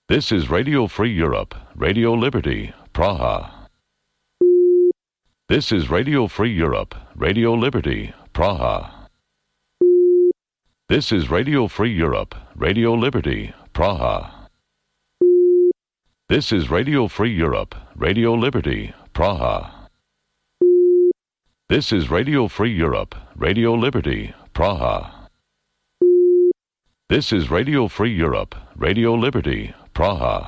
This is Radio Free Europe, Radio Liberty, Praha. This is Radio Free Europe, Radio Liberty, Praha. This is Radio Free Europe, Radio Liberty, Praha. This is Radio Free Europe, Radio Liberty, Praha. This is Radio Free Europe, Radio Liberty, Praha. This is Radio Free Europe, Radio Liberty, Praha.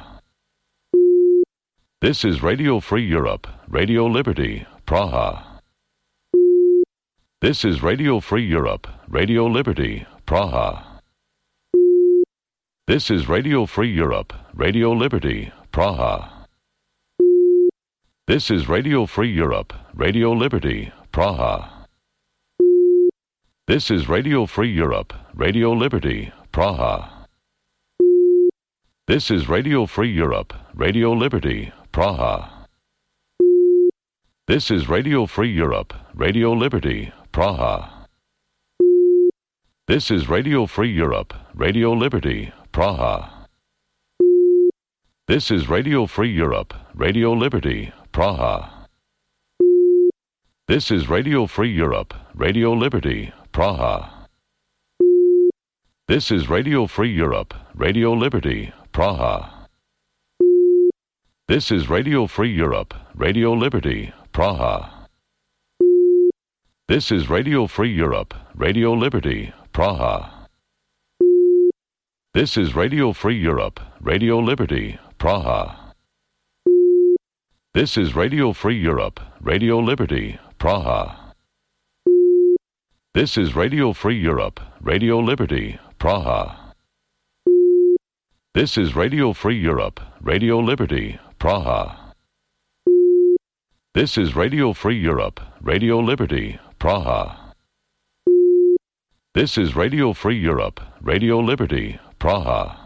This is Radio Free Europe, Radio Liberty, Praha. This is Radio Free Europe, Radio Liberty, Praha. This is Radio Free Europe, Radio Liberty, Praha. This is Radio Free Europe, Radio Liberty, Praha. This is Radio Free Europe, Radio Liberty, Praha. This is Radio Free Europe, Radio Liberty, Praha. This is Radio Free Europe, Radio Liberty, Praha. This is Radio Free Europe, Radio Liberty, Praha. This is Radio Free Europe, Radio Liberty, Praha. This is Radio Free Europe, Radio Liberty, Praha. This is Radio Free Europe, Radio Liberty, Praha. This is Radio Free Europe, Radio Liberty, Praha. This is Radio Free Europe, Radio Liberty, Praha. This is Radio Free Europe, Radio Liberty, Praha. This is Radio Free Europe, Radio Liberty, Praha. This is Radio Free Europe, Radio Liberty, Praha. This is Radio Free Europe, Radio Liberty, Praha. This is Radio Free Europe, Radio Liberty, Praha. This is Radio Free Europe, Radio Liberty, Praha.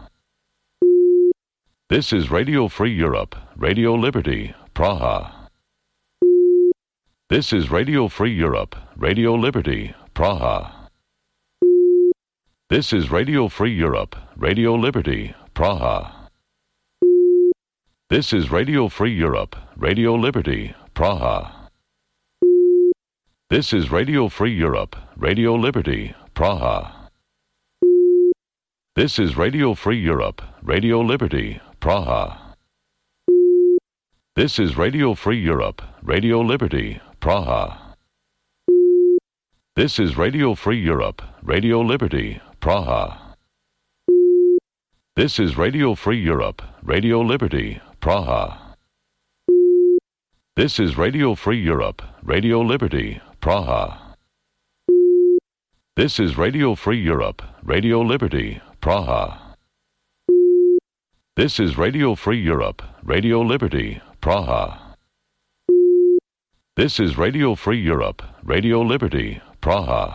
This is Radio Free Europe, Radio Liberty, Praha. This is Radio Free Europe, Radio Liberty, Praha. This is Radio Free Europe, Radio Liberty, Praha. This is Radio Free Europe, Radio Liberty, Praha. This is Radio Free Europe, Radio Liberty, Praha. This is Radio Free Europe, Radio Liberty, Praha. This is Radio Free Europe, Radio Liberty, Praha. This is Radio Free Europe, Radio Liberty, Praha. This is Radio Free Europe, Radio Liberty, Praha. This is Radio Free Europe, Radio Liberty, Praha. This is Radio Free Europe, Radio Liberty, Praha. This is Radio Free Europe, Radio Liberty, Praha. This is Radio Free Europe, Radio Liberty, Praha.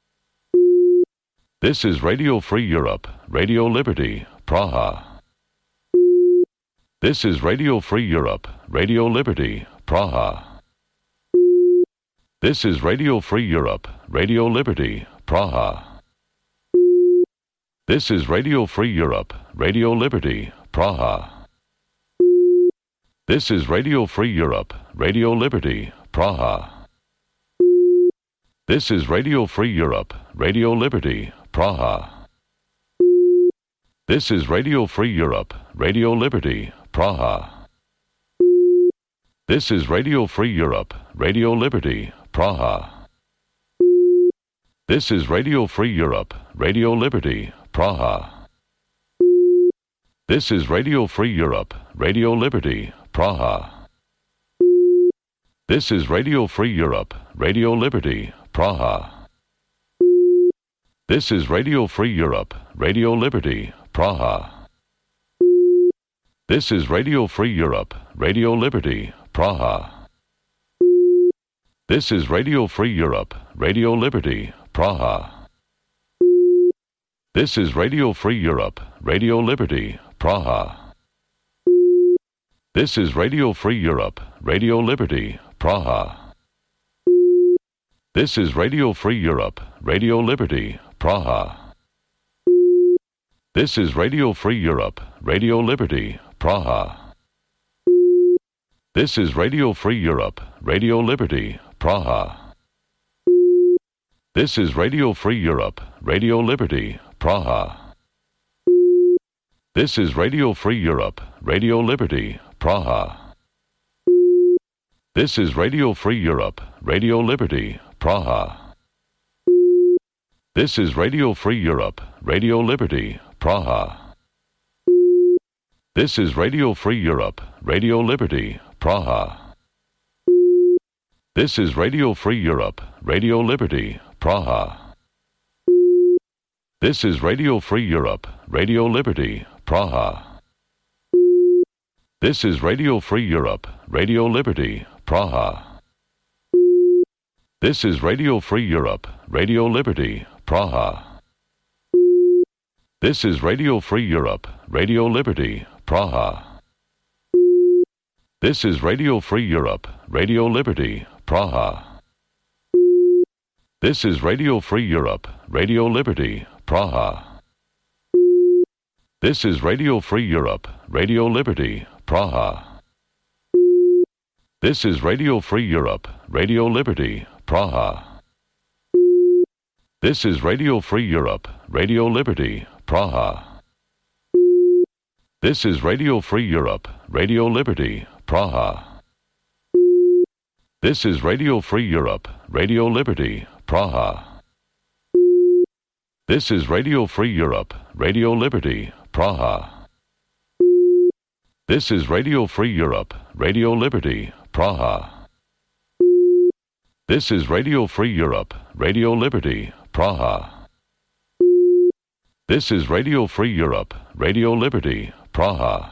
This is Radio Free Europe, Radio Liberty, Praha. This is Radio Free Europe, Radio Liberty, Praha. This is Radio Free Europe, Radio Liberty, Praha. This is Radio Free Europe, Radio Liberty, Praha. This is Radio Free Europe, Radio Liberty, Praha. This is Radio Free Europe, Radio Liberty, Praha. This is Radio Free Europe, Radio Liberty, Praha. This is Radio Free Europe, Radio Liberty, Praha. This is Radio Free Europe, Radio Liberty, Praha. This is Radio Free Europe, Radio Liberty, Praha. This is Radio Free Europe, Radio Liberty, Praha. This is Radio Free Europe, Radio Liberty, Praha. This is Radio Free Europe, Radio Liberty, Praha. This is Radio Free Europe, Radio Liberty, Praha. This is Radio Free Europe, Radio Liberty, Praha. This is Radio Free Europe, Radio Liberty, Praha. This is Radio Free Europe, Radio Liberty, Praha. This is Radio Free Europe, Radio Liberty, Praha. This is Radio Free Europe, Radio Liberty, Praha. This is Radio Free Europe, Radio Liberty, Praha. This is Radio Free Europe, Radio Liberty, Praha. This is Radio Free Europe, Radio Liberty, Praha. This is Radio Free Europe, Radio Liberty, Praha. This is Radio Free Europe, Radio Liberty, Praha. This is Radio Free Europe, Radio Liberty, Praha. This is Radio Free Europe, Radio Liberty, Praha. This is Radio Free Europe, Radio Liberty, Praha. This is Radio Free Europe, Radio Liberty, Praha. This is Radio Free Europe, Radio Liberty, Praha. This is Radio Free Europe, Radio Liberty, Praha. This is Radio Free Europe, Radio Liberty, Praha. This is Radio Free Europe, Radio Liberty, Praha. This is Radio Free Europe, Radio Liberty, Praha. This is Radio Free Europe, Radio Liberty, Praha. This is Radio Free Europe, Radio Liberty, Praha. This is Radio Free Europe, Radio Liberty, Praha. This is Radio Free Europe, Radio Liberty, Praha. This is Radio Free Europe, Radio Liberty, Praha. This is Radio Free Europe, Radio Liberty, Praha. This is Radio Free Europe, Radio Liberty, Praha.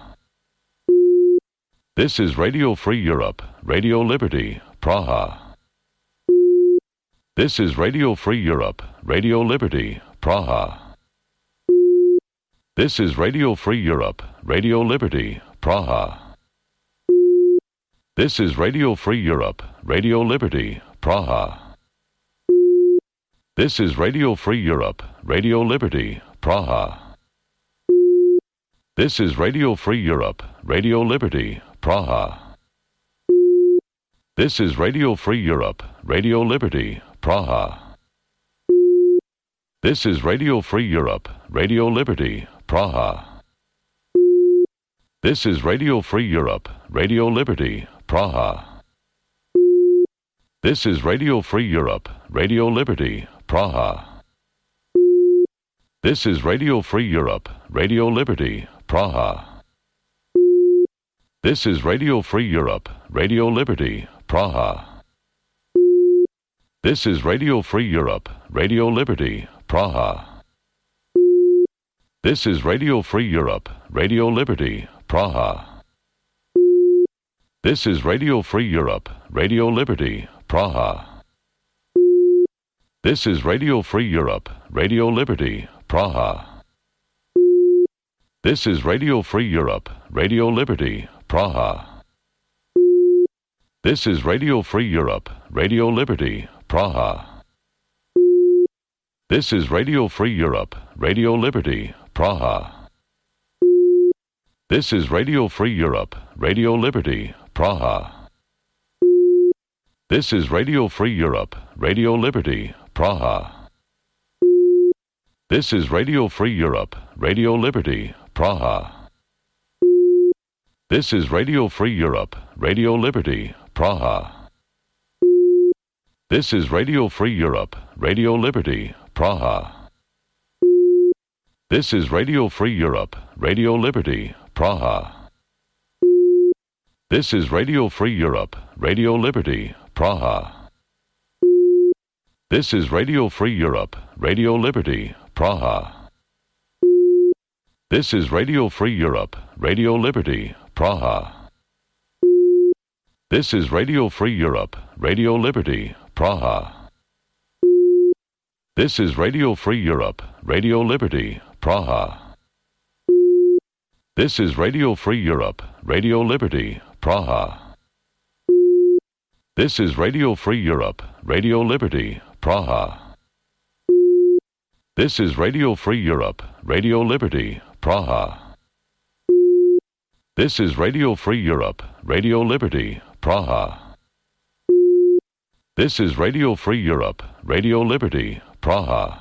This is Radio Free Europe, Radio Liberty, Praha. This is Radio Free Europe, Radio Liberty, Praha. This is Radio Free Europe, Radio Liberty, Praha. This is Radio Free Europe, Radio Liberty, Praha. This is Radio Free Europe, Radio Liberty, Praha. This is Radio Free Europe, Radio Liberty, Praha. This is Radio Free Europe, Radio Liberty, Praha. This is Radio Free Europe, Radio Liberty, Praha. This is Radio Free Europe, Radio Liberty, Praha. This is Radio Free Europe, Radio Liberty, Praha. This is Radio Free Europe, Radio Liberty, Praha. This is Radio Free Europe, Radio Liberty, Praha. This is Radio Free Europe, Radio Liberty, Praha. This is Radio Free Europe, Radio Liberty, Praha. This is Radio Free Europe, Radio Liberty, Praha. This is Radio Free Europe, Radio Liberty, Praha. This is Radio Free Europe, Radio Liberty, Praha. This is Radio Free Europe, Radio Liberty, Praha. This is Radio Free Europe, Radio Liberty, Praha. This is Radio Free Europe, Radio Liberty, Praha. This is Radio Free Europe, Radio Liberty, Praha. This is Radio Free Europe, Radio Liberty, Praha. This is Radio Free Europe, Radio Liberty, Praha. This is Radio Free Europe, Radio Liberty, Praha. This is Radio Free Europe, Radio Liberty, Praha. This is Radio Free Europe, Radio Liberty, Praha. This is Radio Free Europe, Radio Liberty, Praha. This is Radio Free Europe, Radio Liberty, Praha. This is Radio Free Europe, Radio Liberty, Praha. This is Radio Free Europe, Radio Liberty, Praha. This is Radio Free Europe, Radio Liberty, Praha. This is Radio Free Europe, Radio Liberty, Praha. This is Radio Free Europe, Radio Liberty, Praha. This is Radio Free Europe, Radio Liberty, Praha. This is Radio Free Europe, Radio Liberty, Praha.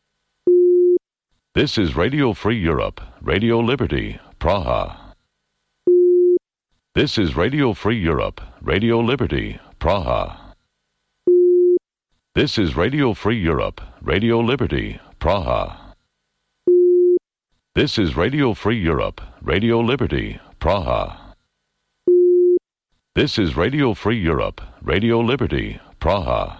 This is Radio Free Europe, Radio Liberty, Praha. This is Radio Free Europe, Radio Liberty, Praha. This is Radio Free Europe, Radio Liberty, Praha. This is Radio Free Europe, Radio Liberty, Praha. This is Radio Free Europe, Radio Liberty, Praha.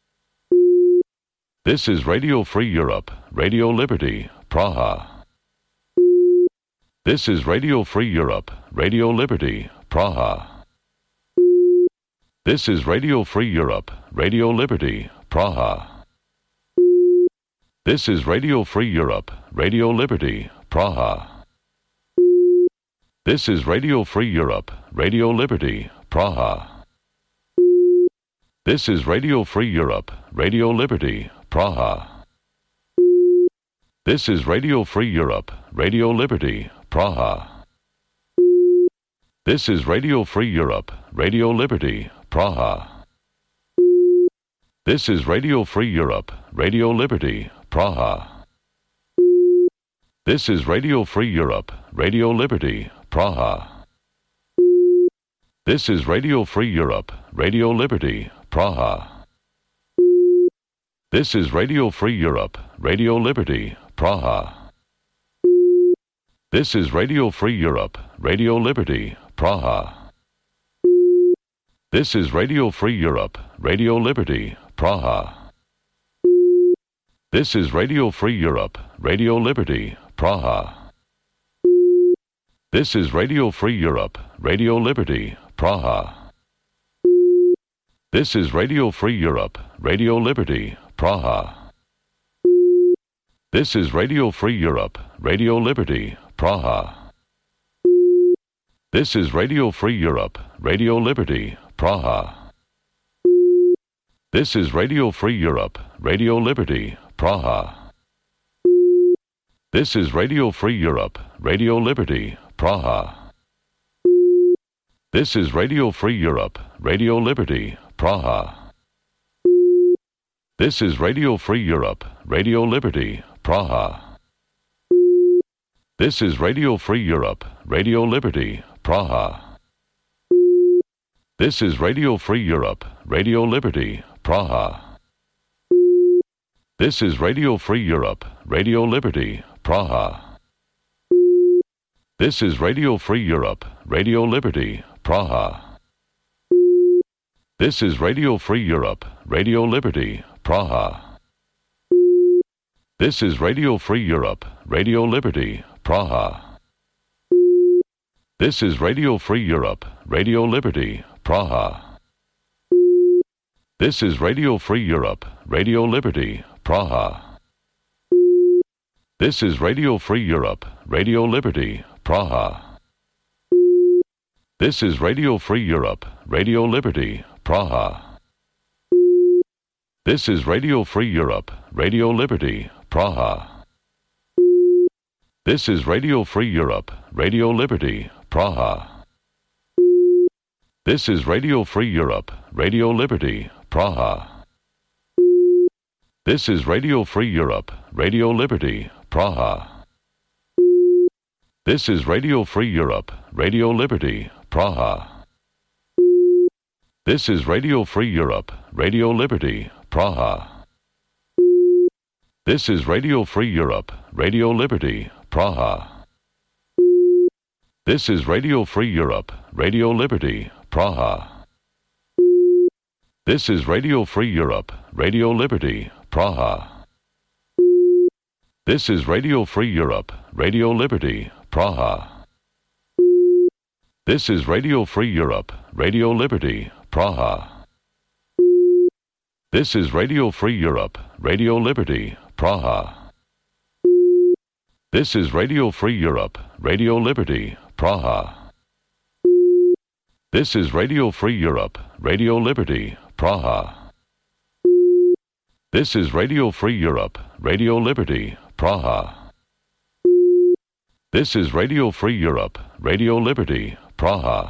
This is Radio Free Europe, Radio Liberty, Praha. This is Radio Free Europe, Radio Liberty, Praha. This is Radio Free Europe, Radio Liberty, Praha. This is Radio Free Europe, Radio Liberty, Praha. This is Radio Free Europe, Radio Liberty, Praha. This is Radio Free Europe, Radio Liberty, Praha. This is Radio Free Europe, Radio Liberty, Praha. This is Radio Free Europe, Radio Liberty, Praha. This is Radio Free Europe, Radio Liberty, Praha. This is Radio Free Europe, Radio Liberty, Praha. This is Radio Free Europe, Radio Liberty, Praha. This is Radio Free Europe, Radio Liberty, Praha. This is Radio Free Europe, Radio Liberty, Praha. This is Radio Free Europe, Radio Liberty, Praha. This is Radio Free Europe, Radio Liberty, Praha. This is Radio Free Europe, Radio Liberty, Praha. This is Radio Free Europe, Radio Liberty, Praha. This is Radio Free Europe, Radio Liberty, Praha. This is Radio Free Europe, Radio Liberty, Praha. This is Radio Free Europe, Radio Liberty, Praha. This is Radio Free Europe, Radio Liberty, Praha. This is Radio Free Europe, Radio Liberty, Praha. This is Radio Free Europe, Radio Liberty, Praha. This is Radio Free Europe, Radio Liberty, Praha. This is Radio Free Europe, Radio Liberty, Praha. This is Radio Free Europe, Radio Liberty, Praha. This is Radio Free Europe, Radio Liberty, Praha. This is Radio Free Europe, Radio Liberty, Praha. This is Radio Free Europe, Radio Liberty, Praha. This is Radio Free Europe, Radio Liberty, Praha. This is Radio Free Europe, Radio Liberty, Praha. This is Radio Free Europe, Radio Liberty, Praha. This is Radio Free Europe, Radio Liberty, Praha. This is Radio Free Europe, Radio Liberty, Praha. This is Radio Free Europe, Radio Liberty, Praha. This is Radio Free Europe, Radio Liberty, Praha. This is Radio Free Europe, Radio Liberty, Praha. This is Radio Free Europe, Radio Liberty, Praha. This is Radio Free Europe, Radio Liberty, Praha. This is Radio Free Europe, Radio Liberty, Praha. This is Radio Free Europe, Radio Liberty, Praha. This is Radio Free Europe, Radio Liberty, Praha. This is Radio Free Europe, Radio Liberty, Praha. This is Radio Free Europe, Radio Liberty, Praha. This is Radio Free Europe, Radio Liberty, Praha. This is Radio Free Europe, Radio Liberty, Praha. This is Radio Free Europe, Radio Liberty, Praha. This is Radio Free Europe, Radio Liberty, Praha. This is Radio Free Europe, Radio Liberty, Praha.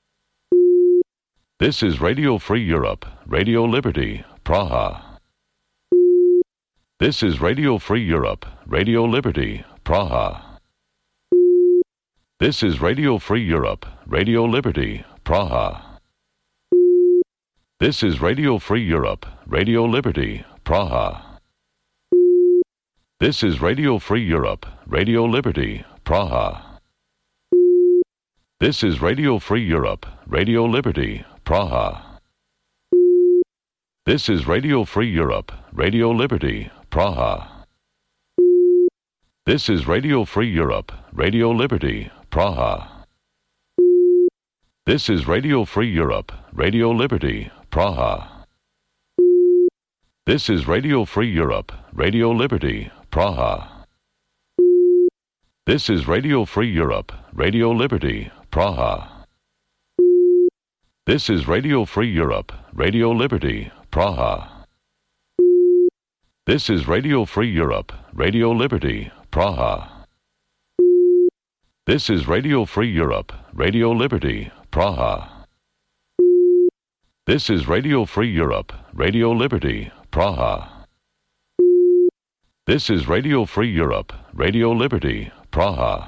This is Radio Free Europe, Radio Liberty, Praha. This is Radio Free Europe, Radio Liberty, Praha. This is Radio Free Europe, Radio Liberty, Praha. This is Radio Free Europe, Radio Liberty, Praha. This is Radio Free Europe, Radio Liberty, Praha. This is Radio Free Europe, Radio Liberty, Praha. This is Radio Free Europe, Radio Liberty, Praha. This is Radio Free Europe, Radio Liberty, Praha. This is Radio Free Europe, Radio Liberty, Praha. This is Radio Free Europe, Radio Liberty, Praha. This is Radio Free Europe, Radio Liberty, Praha. This is Radio Free Europe, Radio Liberty, Praha. This is Radio Free Europe, Radio Liberty, Praha. This is Radio Free Europe, Radio Liberty, Praha. This is Radio Free Europe, Radio Liberty, Praha. This is Radio Free Europe, Radio Liberty, Praha.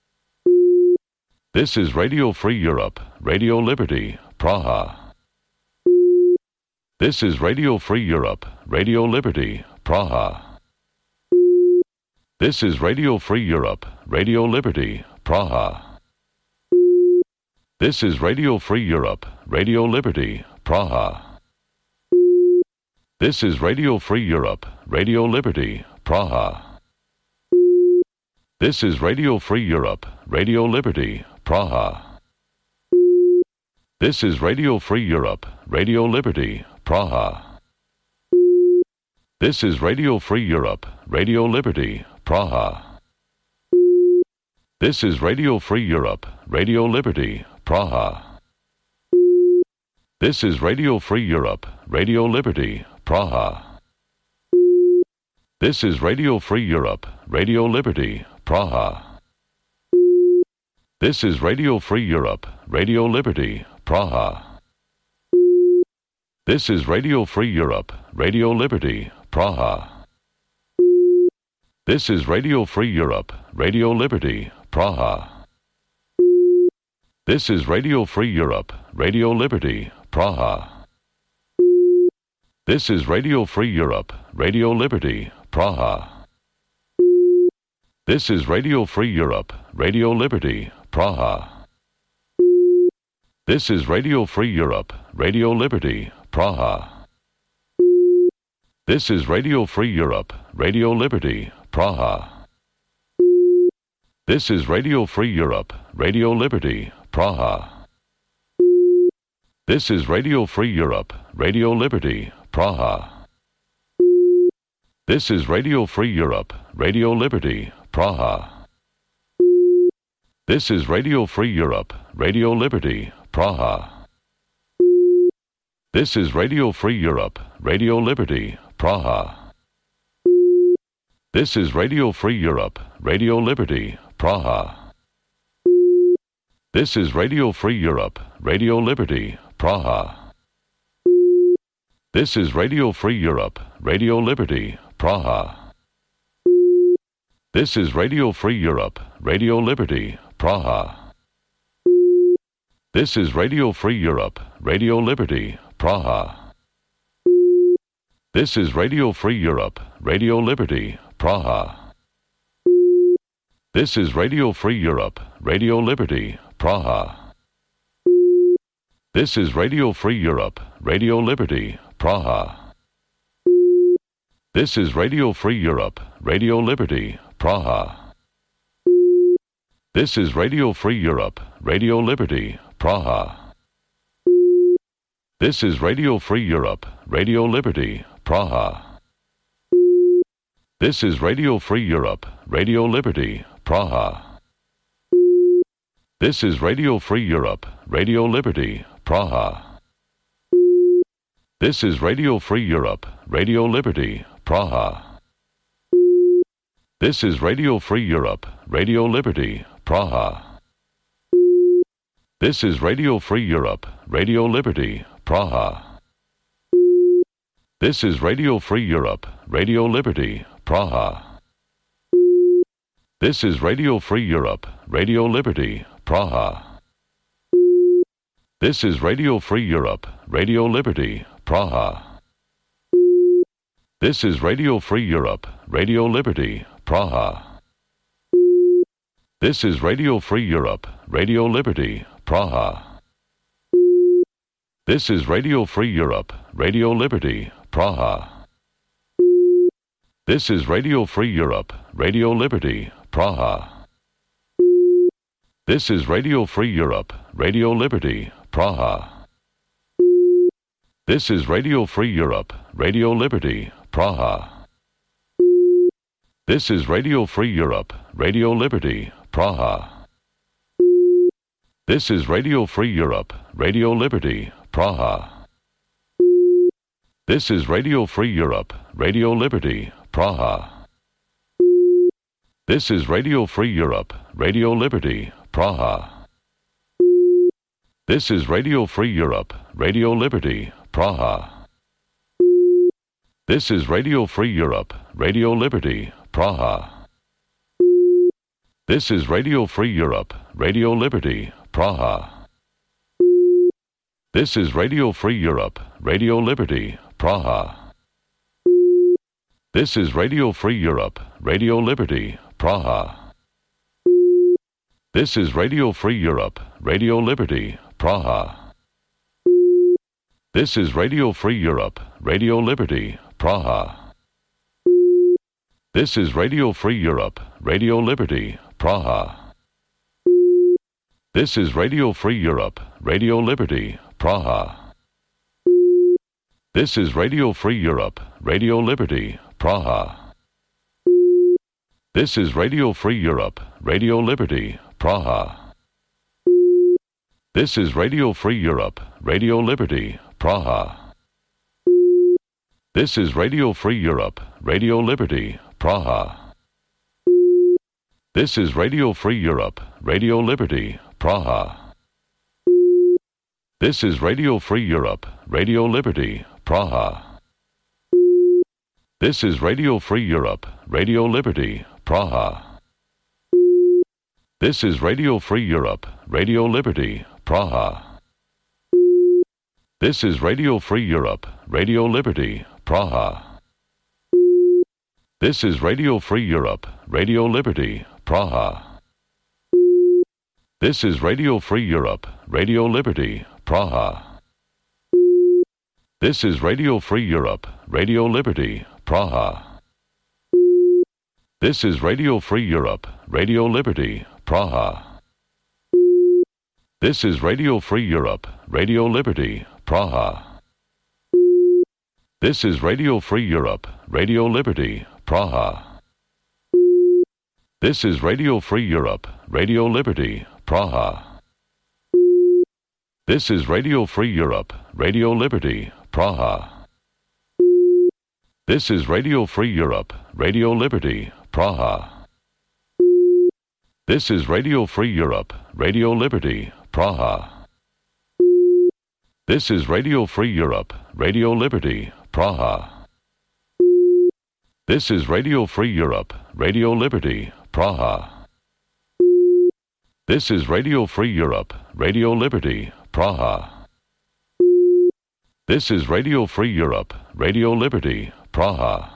This is Radio Free Europe, Radio Liberty, Praha. This is Radio Free Europe, Radio Liberty, Praha. This is Radio Free Europe, Radio Liberty, Praha. This is Radio Free Europe, Radio Liberty, Praha. This is Radio Free Europe, Radio Liberty, Praha. This is Radio Free Europe, Radio Liberty, Praha. This is Radio Free Europe, Radio Liberty, Praha. This is Radio Free Europe, Radio Liberty, Praha. This is Radio Free Europe, Radio Liberty, Praha. This is Radio Free Europe, Radio Liberty, Praha. This is Radio Free Europe, Radio Liberty, Praha. This is Radio Free Europe, Radio Liberty, Praha. This is Radio Free Europe, Radio Liberty, Praha. This is Radio Free Europe, Radio Liberty, Praha. This is Radio Free Europe, Radio Liberty, Praha. This is Radio Free Europe, Radio Liberty, Praha. This is Radio Free Europe, Radio Liberty, Praha. This is Radio Free Europe, Radio Liberty, Praha. This is Radio Free Europe, Radio Liberty, Praha. This is Radio Free Europe, Radio Liberty, Praha. This is Radio Free Europe, Radio Liberty, Praha. This is Radio Free Europe, Radio Liberty, Praha. This is Radio Free Europe, Radio Liberty, Praha. This is Radio Free Europe, Radio Liberty, Praha. This is Radio Free Europe, Radio Liberty, Praha. This is Radio Free Europe, Radio Liberty, Praha. This is Radio Free Europe, Radio Liberty, Praha. This is Radio Free Europe, Radio Liberty, Praha. This is Radio Free Europe, Radio Liberty, Praha. This is Radio Free Europe, Radio Liberty, Praha. This is Radio Free Europe, Radio Liberty, Praha. This is Radio Free Europe, Radio Liberty, Praha. This is Radio Free Europe, Radio Liberty, Praha. This is Radio Free Europe, Radio Liberty, Praha. This is Radio Free Europe, Radio Liberty, Praha. This is Radio Free Europe, Radio Liberty, Praha. This is Radio Free Europe, Radio Liberty, Praha. This is Radio Free Europe, Radio Liberty, Praha. This is Radio Free Europe, Radio Liberty, Praha. This is Radio Free Europe, Radio Liberty, Praha. This is Radio Free Europe, Radio Liberty, Praha. This is Radio Free Europe, Radio Liberty, Praha. This is Radio Free Europe, Radio Liberty, Praha. This is Radio Free Europe, Radio Liberty, Praha. This is Radio Free Europe, Radio Liberty, Praha. This is Radio Free Europe, Radio Liberty, Praha. This is Radio Free Europe, Radio Liberty, Praha. This is Radio Free Europe, Radio Liberty, Praha. This is Radio Free Europe, Radio Liberty, Praha. This is Radio Free Europe, Radio Liberty, Praha. This is Radio Free Europe, Radio Liberty, Praha. This is Radio Free Europe, Radio Liberty, Praha. This is Radio Free Europe, Radio Liberty, Praha. This is Radio Free Europe, Radio Liberty, Praha. This is Radio Free Europe, Radio Liberty, Praha. This is Radio Free Europe, Radio Liberty, Praha. This is Radio Free Europe, Radio Liberty, Praha. This is Radio Free Europe, Radio Liberty, Praha. This is Radio Free Europe, Radio Liberty, Praha. This is Radio Free Europe, Radio Liberty, Praha. This is Radio Free Europe, Radio Liberty, Praha. This is Radio Free Europe, Radio Liberty, Praha. This is Radio Free Europe, Radio Liberty, Praha. This is Radio Free Europe, Radio Liberty, Praha. This is Radio Free Europe, Radio Liberty, Praha. This is Radio Free Europe, Radio Liberty, Praha. This is Radio Free Europe, Radio Liberty, Praha. This is Radio Free Europe, Radio Liberty, Praha. This is Radio Free Europe, Radio Liberty, Praha. This is Radio Free Europe, Radio Liberty, Praha. This is Radio Free Europe, Radio Liberty, Praha. This is Radio Free Europe, Radio Liberty, Praha. This is Radio Free Europe, Radio Liberty, Praha. This is Radio Free Europe, Radio Liberty, Praha. This is Radio Free Europe, Radio Liberty, Praha. This is Radio Free Europe, Radio Liberty, Praha. This is Radio Free Europe, Radio Liberty, Praha. This is Radio Free Europe, Radio Liberty, Praha. This is Radio Free Europe, Radio Liberty, Praha. This is Radio Free Europe, Radio Liberty, Praha. This is Radio Free Europe, Radio Liberty, Praha. This is Radio Free Europe, Radio Liberty, Praha. This is Radio Free Europe, Radio Liberty, Praha. This is Radio Free Europe, Radio Liberty, Praha. This is Radio Free Europe, Radio Liberty, Praha.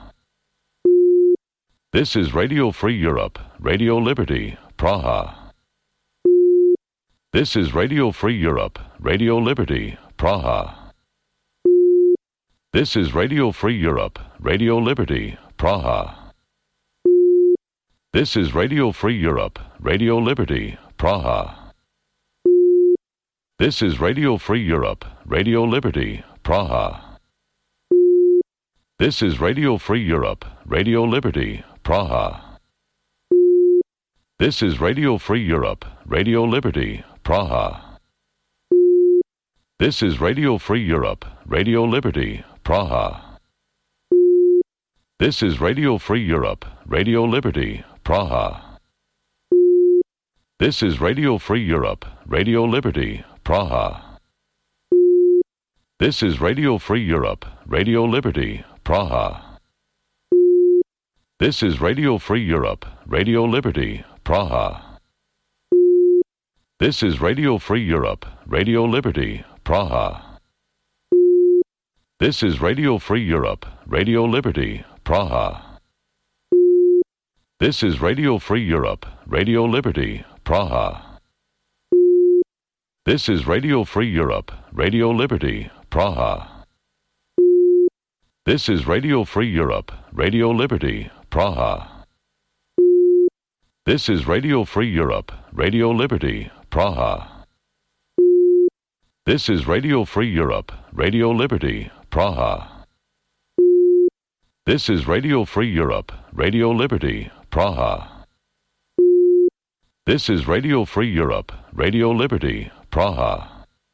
This is Radio Free Europe, Radio Liberty, Praha. This is Radio Free Europe, Radio Liberty, Praha. This is Radio Free Europe, Radio Liberty, Praha. This is Radio Free Europe, Radio Liberty, Praha. This is Radio Free Europe, Radio Liberty, Praha. This is Radio Free Europe, Radio Liberty, Praha. This is Radio Free Europe, Radio Liberty, Praha. This is Radio Free Europe, Radio Liberty, Praha. This is Radio Free Europe, Radio Liberty, Praha. This is Radio Free Europe, Radio Liberty, Praha. This is Radio Free Europe, Radio Liberty, Praha. This is Radio Free Europe, Radio Liberty, Praha. This is Radio Free Europe, Radio Liberty, Praha. This is Radio Free Europe, Radio Liberty, Praha. This is Radio Free Europe, Radio Liberty, Praha. This is Radio Free Europe, Radio Liberty, Praha. This is Radio Free Europe, Radio Liberty, Praha. This is Radio Free Europe, Radio Liberty, Praha. This is Radio Free Europe, Radio Liberty, Praha. This is Radio Free Europe, Radio Liberty, Praha. This is Radio Free Europe, Radio Liberty, Praha.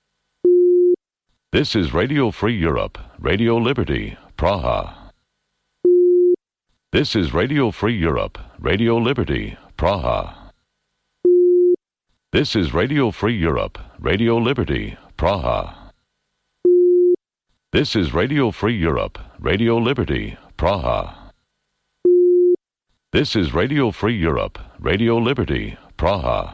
This is Radio Free Europe, Radio Liberty, Praha. This is Radio Free Europe, Radio Liberty, Praha. This is Radio Free Europe, Radio Liberty, Praha. This is Radio Free Europe, Radio Liberty, Praha. This is Radio Free Europe, Radio Liberty, Praha.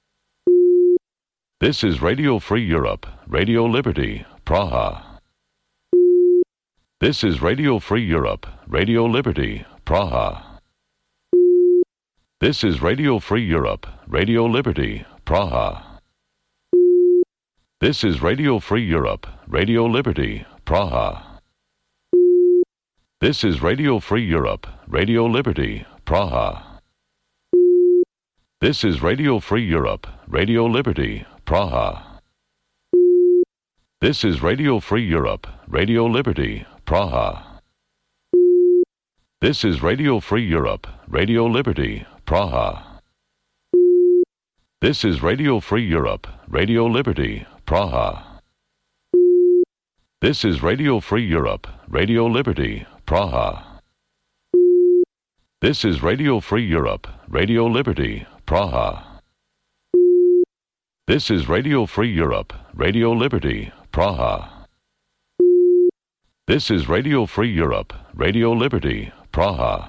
This is Radio Free Europe, Radio Liberty, Praha. This is Radio Free Europe, Radio Liberty, Praha. This is Radio Free Europe, Radio Liberty, Praha. This is Radio Free Europe, Radio Liberty, Praha. This is Radio Free Europe, Radio Liberty, Praha. This is Radio Free Europe, Radio Liberty, Praha. This is Radio Free Europe, Radio Liberty, Praha. This is Radio Free Europe, Radio Liberty, Praha. This is Radio Free Europe, Radio Liberty, Praha. This is Radio Free Europe, Radio Liberty, Praha. This is Radio Free Europe, Radio Liberty, Praha. This is Radio Free Europe, Radio Liberty, Praha. This is Radio Free Europe, Radio Liberty, Praha.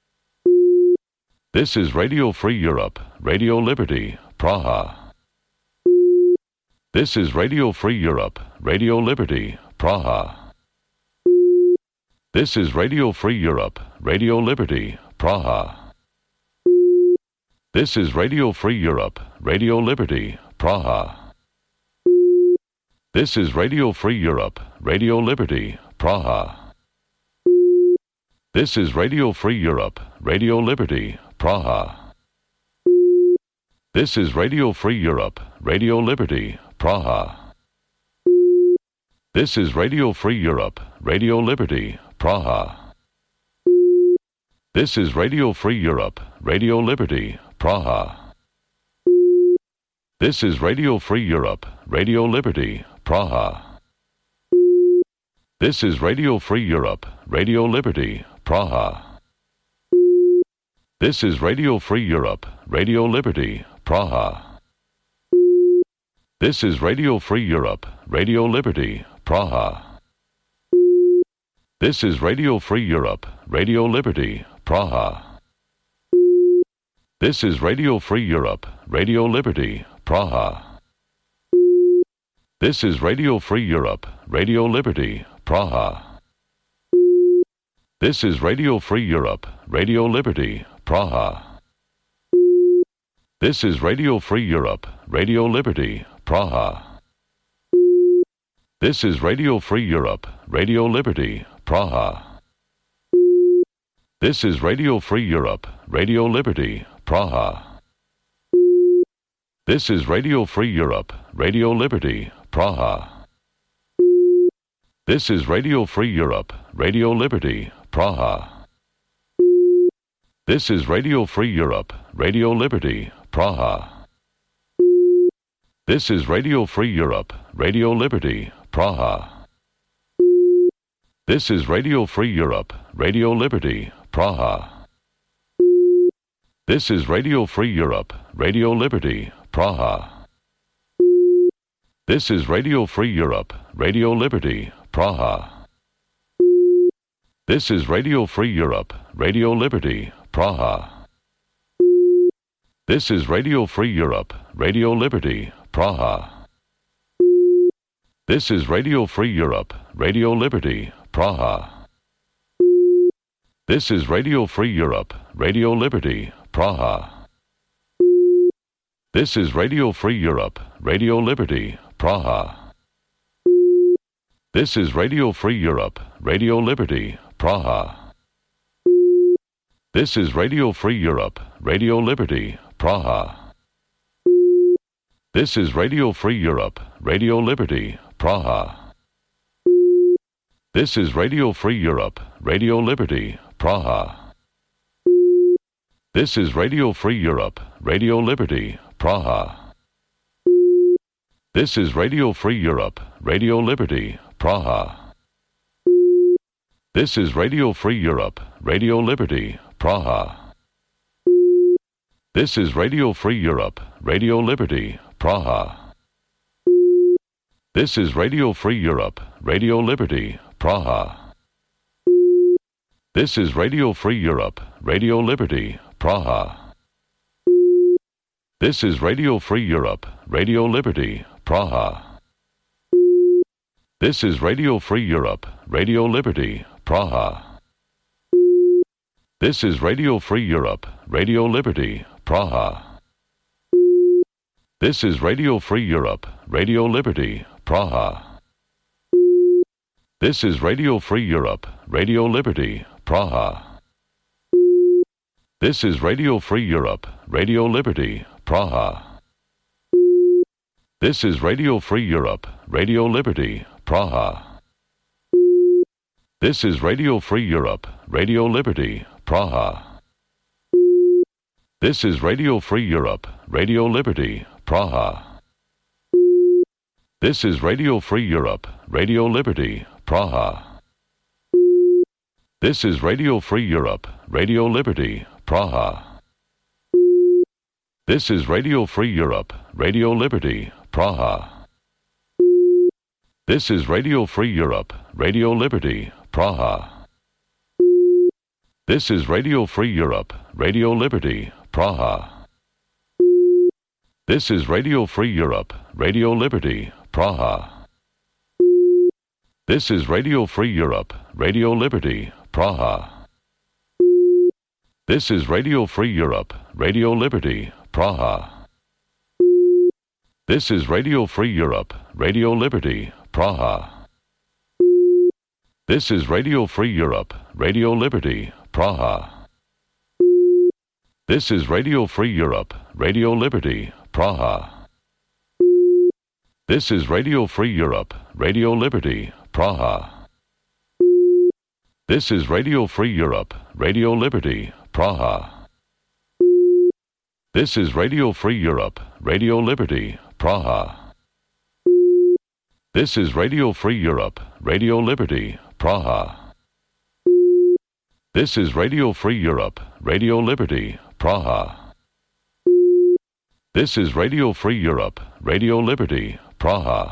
This is Radio Free Europe, Radio Liberty, Praha. This is Radio Free Europe, Radio Liberty, Praha. This is Radio Free Europe, Radio Liberty, Praha. This is Radio Free Europe, Radio Liberty, Praha. This is Radio Free Europe, Radio Liberty, Praha. This is Radio Free Europe, Radio Liberty, Praha. This is Radio Free Europe, Radio Liberty, Praha. This is Radio Free Europe, Radio Liberty, Praha. This is Radio Free Europe, Radio Liberty, Praha. This is Radio Free Europe, Radio Liberty, Praha. This is Radio Free Europe, Radio Liberty, Praha. This is Radio Free Europe, Radio Liberty, Praha. This is Radio Free Europe, Radio Liberty, Praha. This is Radio Free Europe, Radio Liberty, Praha. This is Radio Free Europe, Radio Liberty, Praha. This is Radio Free Europe, Radio Liberty, Praha. This is Radio Free Europe, Radio Liberty, Praha. This is Radio Free Europe, Radio Liberty, Praha. This is Radio Free Europe, Radio Liberty, Praha. This is Radio Free Europe, Radio Liberty, Praha. This is Radio Free Europe, Radio Liberty, Praha. This is Radio Free Europe, Radio Liberty, Praha. This is Radio Free Europe, Radio Liberty, Praha. This is Radio Free Europe, Radio Liberty, Praha. This is Radio Free Europe, Radio Liberty, Praha. This is Radio Free Europe, Radio Liberty, Praha. This is Radio Free Europe, Radio Liberty, Praha. This is Radio Free Europe, Radio Liberty, Praha. This is Radio Free Europe, Radio Liberty, Praha. This is Radio Free Europe, Radio Liberty, Praha. This is Radio Free Europe, Radio Liberty, Praha. This is Radio Free Europe, Radio Liberty, Praha. This is Radio Free Europe, Radio Liberty, Praha. This is Radio Free Europe, Radio Liberty, Praha. This is Radio Free Europe, Radio Liberty, Praha. This is Radio Free Europe, Radio Liberty, Praha. This is Radio Free Europe, Radio Liberty, Praha. This is Radio Free Europe, Radio Liberty, Praha. This is Radio Free Europe, Radio Liberty, Praha. This is Radio Free Europe, Radio Liberty, Praha. This is Radio Free Europe, Radio Liberty, Praha. This is Radio Free Europe, Radio Liberty, Praha. This is Radio Free Europe, Radio Liberty, Praha. This is Radio Free Europe, Radio Liberty, Praha. This is Radio Free Europe, Radio Liberty, Praha. This is Radio Free Europe, Radio Liberty, Praha. This is Radio Free Europe, Radio Liberty, Praha. This is Radio Free Europe, Radio Liberty, Praha. This is Radio Free Europe, Radio Liberty, Praha. This is Radio Free Europe, Radio Liberty, Praha. This is Radio Free Europe, Radio Liberty, Praha. This is Radio Free Europe, Radio Liberty, Praha. This is Radio Free Europe, Radio Liberty, Praha. This is Radio Free Europe, Radio Liberty, Praha. This is Radio Free Europe, Radio Liberty, Praha. This is Radio Free Europe, Radio Liberty, Praha. This is Radio Free Europe, Radio Liberty, Praha. This is Radio Free Europe, Radio Liberty, Praha. This is Radio Free Europe, Radio Liberty, Praha. This is Radio Free Europe, Radio Liberty, Praha. This is Radio Free Europe, Radio Liberty, Praha. This is Radio Free Europe, Radio Liberty, Praha. This is Radio Free Europe, Radio Liberty, Praha. This is Radio Free Europe, Radio Liberty, Praha. This is Radio Free Europe, Radio Liberty, Praha. This is Radio Free Europe, Radio Liberty, Praha. This is Radio Free Europe, Radio Liberty, Praha. This is Radio Free Europe, Radio Liberty, Praha.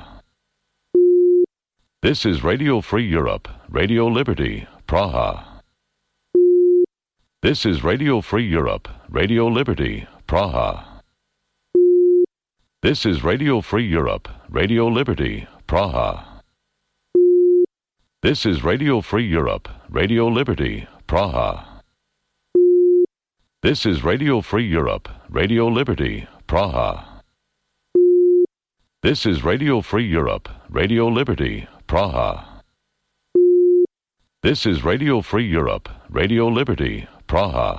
This is Radio Free Europe, Radio Liberty, Praha. This is Radio Free Europe, Radio Liberty, Praha. This is Radio Free Europe, Radio Liberty, Praha. This is Radio Free Europe, Radio Liberty, Praha. This is Radio Free Europe, Radio Liberty, Praha. This is Radio Free Europe, Radio Liberty, Praha. This is Radio Free Europe, Radio Liberty, Praha.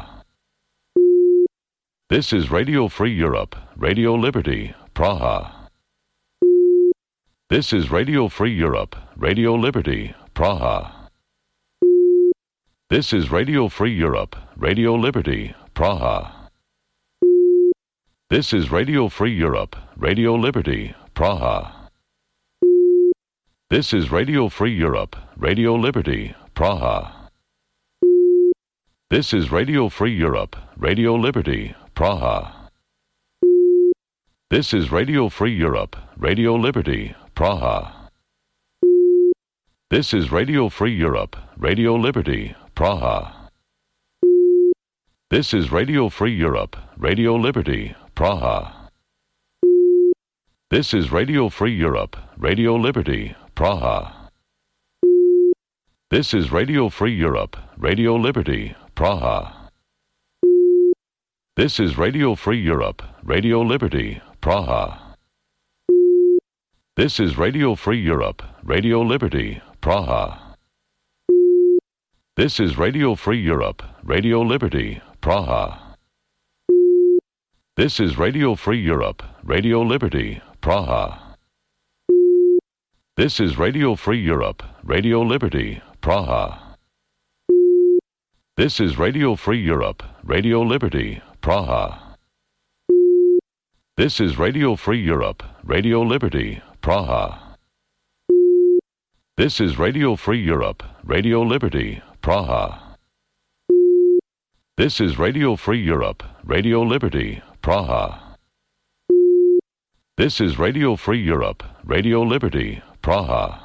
This is Radio Free Europe, Radio Liberty, Praha. This is Radio Free Europe, Radio Liberty, Praha. This is Radio Free Europe, Radio Liberty, Praha. This is Radio Free Europe, Radio Liberty, Praha. This is Radio Free Europe, Radio Liberty, Praha. This is Radio Free Europe, Radio Liberty, Praha. This is Radio Free Europe, Radio Liberty, Praha. This is Radio Free Europe, Radio Liberty, Praha. This is Radio Free Europe, Radio Liberty, Praha. This is Radio Free Europe, Radio Liberty, Praha. This is Radio Free Europe, Radio Liberty, Praha. This is Radio Free Europe, Radio Liberty, Praha. This is Radio Free Europe, Radio Liberty, Praha. This is Radio Free Europe, Radio Liberty, Praha. This is Radio Free Europe, Radio Liberty, Praha. This is Radio Free Europe, Radio Liberty, Praha. This is Radio Free Europe, Radio Liberty, Praha. This is Radio Free Europe, Radio Liberty, Praha. This is Radio Free Europe, Radio Liberty, Praha. This is Radio Free Europe, Radio Liberty, Praha. This is Radio Free Europe, Radio Liberty, Praha.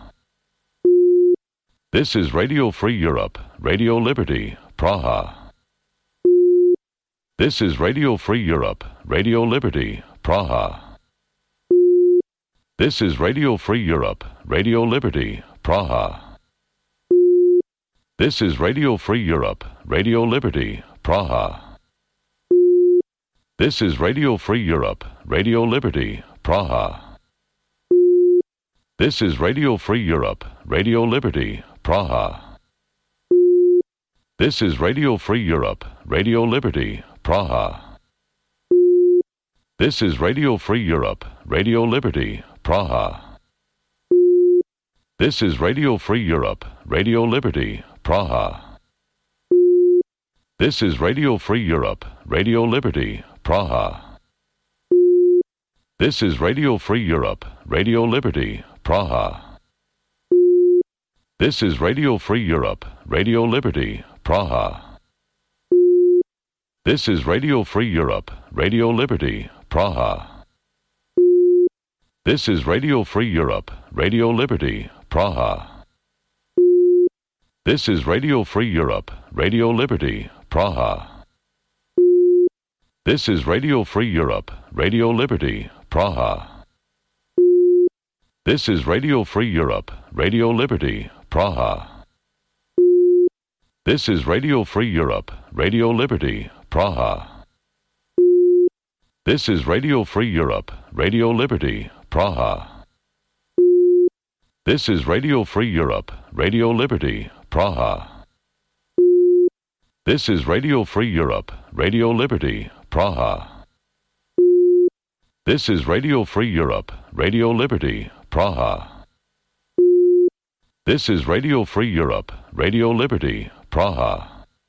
This is Radio Free Europe, Radio Liberty, Praha. This is Radio Free Europe, Radio Liberty, Praha. This is Radio Free Europe, Radio Liberty, Praha. This is Radio Free Europe, Radio Liberty, Praha. This is Radio Free Europe, Radio Liberty, Praha. This is Radio Free Europe, Radio Liberty, Praha. This is Radio Free Europe, Radio Liberty, Praha. This is Radio Free Europe, Radio Liberty, Praha. This is Radio Free Europe, Radio Liberty, Praha. This is Radio Free Europe, Radio Liberty, Praha. This is Radio Free Europe, Radio Liberty, Praha. This is Radio Free Europe, Radio Liberty, Praha. This is Radio Free Europe, Radio Liberty, Praha. This is Radio Free Europe, Radio Liberty, Praha. This is Radio Free Europe, Radio Liberty, Praha. This is Radio Free Europe, Radio Liberty, Praha. This is Radio Free Europe, Radio Liberty, Praha. This is Radio Free Europe, Radio Liberty, Praha. This is Radio Free Europe, Radio Liberty, Praha. This is Radio Free Europe, Radio Liberty, Praha. This is Radio Free Europe, Radio Liberty, Praha. This is Radio Free Europe, Radio Liberty, Praha. This is Radio Free Europe, Radio Liberty, Praha.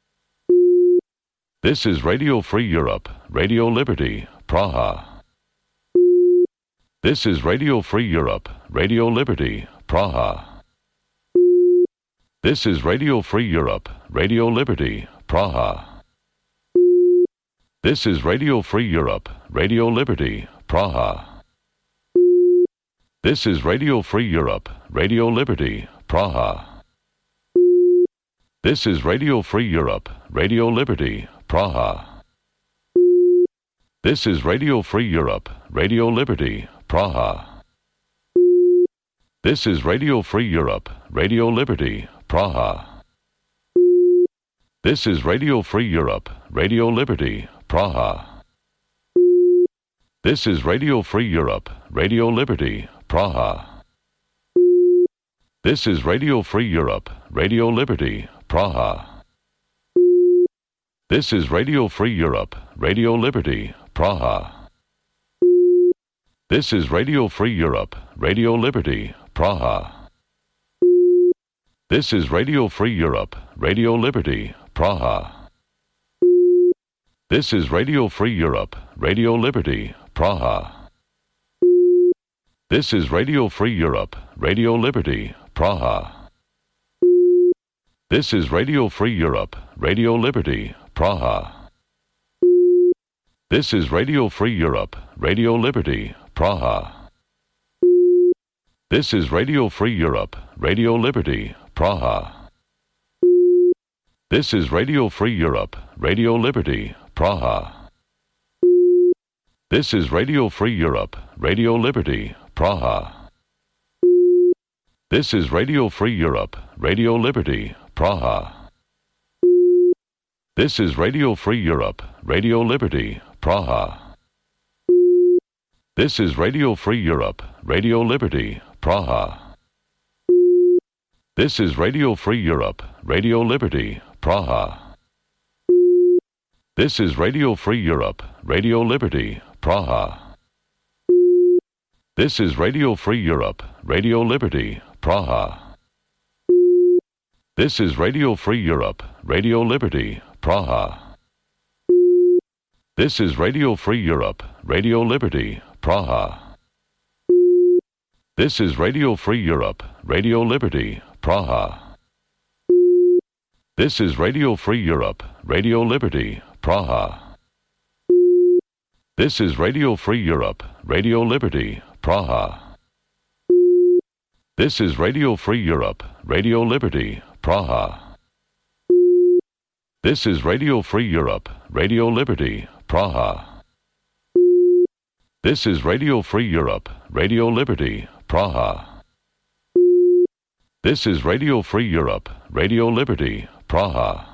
This is Radio Free Europe, Radio Liberty, Praha. This is Radio Free Europe, Radio Liberty, Praha. This is Radio Free Europe, Radio Liberty, Praha. This is Radio Free Europe, Radio Liberty, Praha. This is Radio Free Europe, Radio Liberty, Praha. This is Radio Free Europe, Radio Liberty, Praha. This is Radio Free Europe, Radio Liberty, Praha. This is Radio Free Europe, Radio Liberty, Praha. This is Radio Free Europe, Radio Liberty, Praha. This is Radio Free Europe, Radio Liberty, Praha. This is Radio Free Europe, Radio Liberty, Praha. This is Radio Free Europe, Radio Liberty, Praha. This is Radio Free Europe, Radio Liberty, Praha. This is Radio Free Europe, Radio Liberty, Praha. This is Radio Free Europe, Radio Liberty, Praha. This is Radio Free Europe, Radio Liberty, Praha. This is Radio Free Europe, Radio Liberty, Praha. This is Radio Free Europe, Radio Liberty, Praha. This is Radio Free Europe, Radio Liberty, Praha. This is Radio Free Europe, Radio Liberty, Praha. This is Radio Free Europe, Radio Liberty, Praha. This is Radio Free Europe, Radio Liberty, Praha. This is Radio Free Europe, Radio Liberty, Praha. This is Radio Free Europe, Radio Liberty, Praha. This is Radio Free Europe, Radio Liberty, Praha. This is Radio Free Europe, Radio Liberty, Praha. This is Radio Free Europe, Radio Liberty, Praha. This is Radio Free Europe, Radio Liberty, Praha. This is Radio Free Europe, Radio Liberty, Praha. This is Radio Free Europe, Radio Liberty, Praha. This is Radio Free Europe, Radio Liberty, Praha. This is Radio Free Europe, Radio Liberty, Praha. This is Radio Free Europe, Radio Liberty, Praha. This is Radio Free Europe, Radio Liberty, Praha. This is Radio Free Europe, Radio Liberty, Praha. This is Radio Free Europe, Radio Liberty, Praha.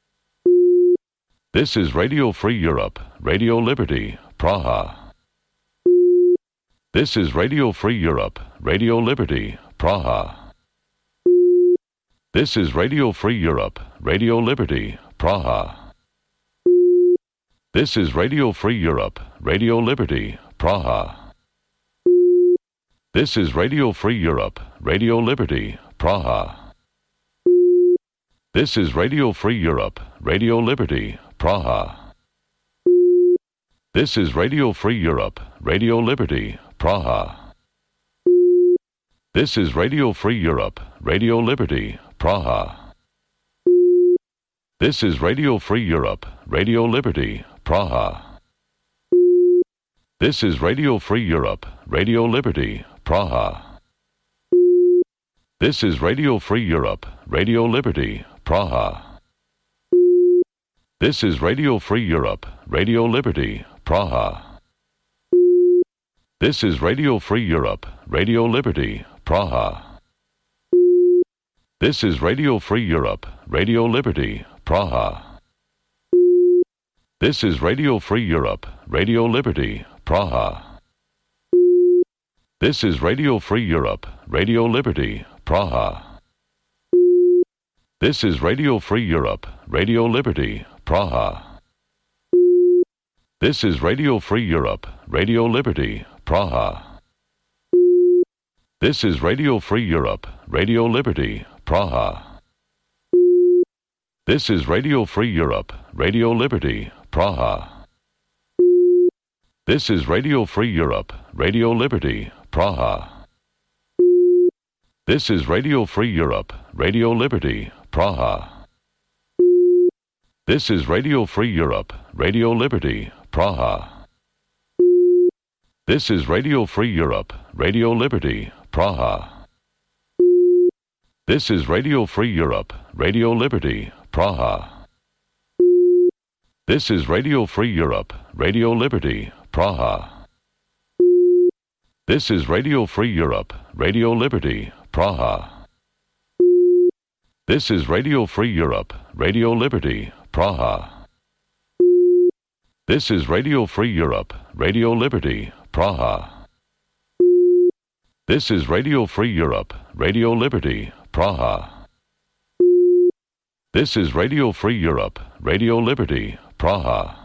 This is Radio Free Europe, Radio Liberty, Praha. This is Radio Free Europe, Radio Liberty, Praha. This is Radio Free Europe, Radio Liberty, Praha. This is Radio Free Europe, Radio Liberty, Praha. This is Radio Free Europe, Radio Liberty, Praha. This is Radio Free Europe, Radio Liberty, Praha. This is Radio Free Europe, Radio Liberty, Praha. This is Radio Free Europe, Radio Liberty, Praha. This is Radio Free Europe, Radio Liberty, Praha. This is Radio Free Europe, Radio Liberty, Praha. This is Radio Free Europe, Radio Liberty, Praha. This is Radio Free Europe, Radio Liberty, Praha. This is Radio Free Europe, Radio Liberty, Praha. This is Radio Free Europe, Radio Liberty, Praha. This is Radio Free Europe, Radio Liberty, Praha. This is Radio Free Europe, Radio Liberty, Praha. This is Radio Free Europe, Radio Liberty, Praha. This is Radio Free Europe, Radio Liberty, Praha. This is Radio Free Europe, Radio Liberty, Praha. This is Radio Free Europe, Radio Liberty, Praha. This is Radio Free Europe, Radio Liberty, Praha. This is Radio Free Europe, Radio Liberty, Praha. This is Radio Free Europe, Radio Liberty, Praha. This is Radio Free Europe, Radio Liberty, Praha. This is Radio Free Europe, Radio Liberty, Praha. This is Radio Free Europe, Radio Liberty, Praha. This is Radio Free Europe, Radio Liberty, Praha. This is Radio Free Europe, Radio Liberty, Praha. This is Radio Free Europe, Radio Liberty, Praha. This is Radio Free Europe, Radio Liberty, Praha. This is Radio Free Europe, Radio Liberty, Praha.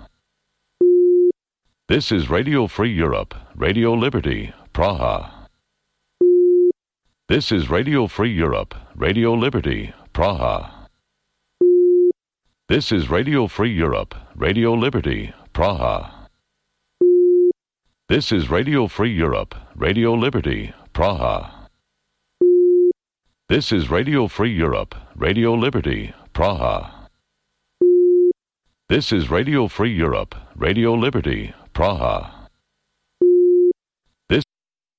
This is Radio Free Europe, Radio Liberty, Praha. This is Radio Free Europe, Radio Liberty, Praha. This is Radio Free Europe, Radio Liberty, Praha. This is Radio Free Europe, Radio Liberty, Praha. This is Radio Free Europe, Radio Liberty, Praha. This is Radio Free Europe, Radio Liberty, Praha.